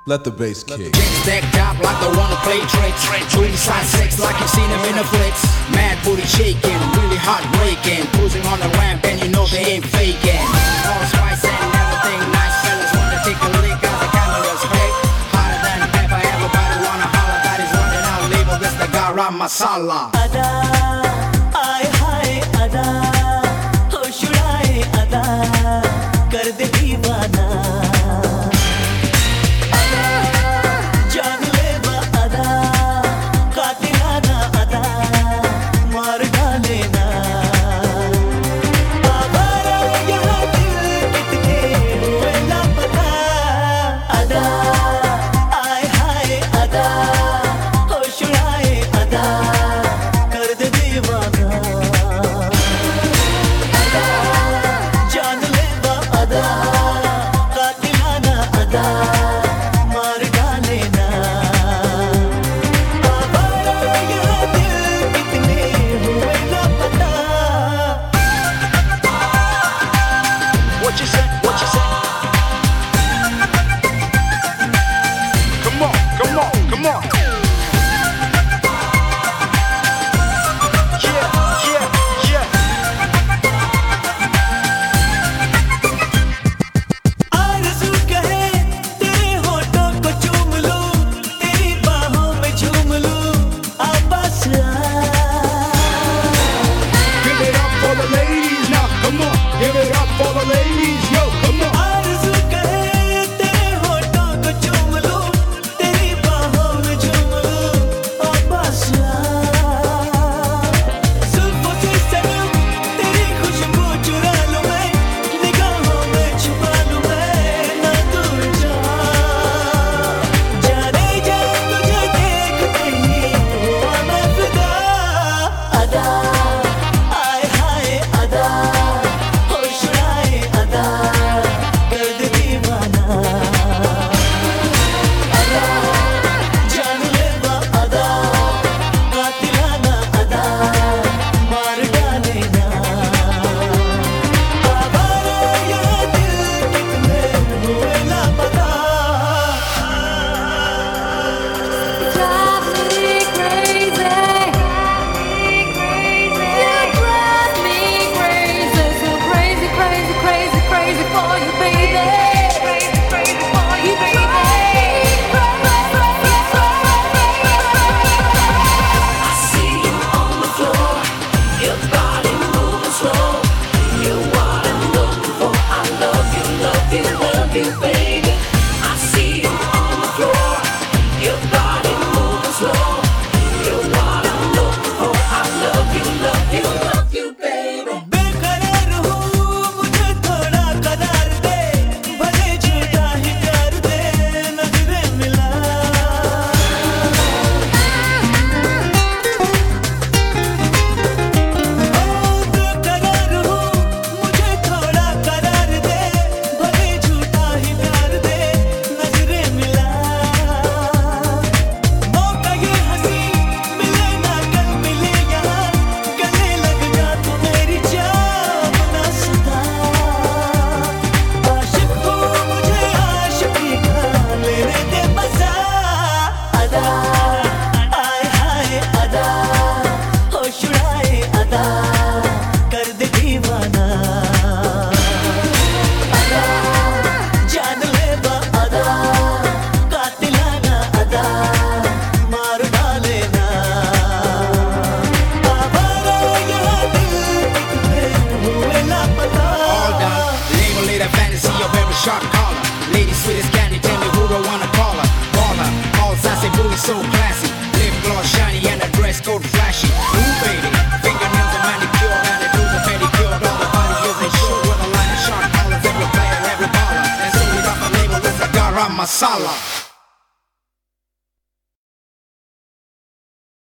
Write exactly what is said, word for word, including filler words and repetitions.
Let the bass kick. Chicks decked up like they wanna play tricks. Booty size six like you've seen them in the flicks. Mad booty shaking, really heartbreaking. Cruising on the ramp and you know they ain't faking. All spice and everything nice. Fellas wanna take a lick as the cameras fake. Hotter than pepper, everybody wanna holler. That is running out, label this the garam masala. Ada, ay hay ada, ho shudaye ada, kar de deewana. Shot caller, lady sweet as candy, tell me who don't wanna call her. Baller, all sassy, booty so classy. Lip gloss shiny and a dress code flashy. Ooh baby, fingernails are manicured and the dudes are pedicured. All the body is a show with a line of shot collars. Every player, every baller. And so we got the label, it's a garam masala.